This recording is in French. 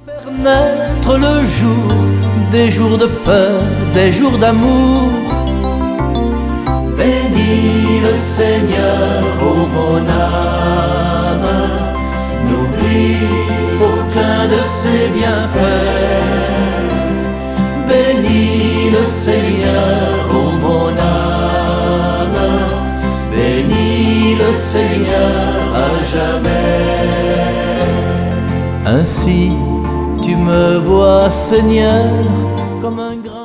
Faire naître le jour, des jours de peur, des jours d'amour. Bénis le Seigneur, ô mon âme, n'oublie aucun de ses bienfaits. Bénis le Seigneur, ô mon âme, bénis le Seigneur à jamais. Ainsi tu me vois, Seigneur, comme un grain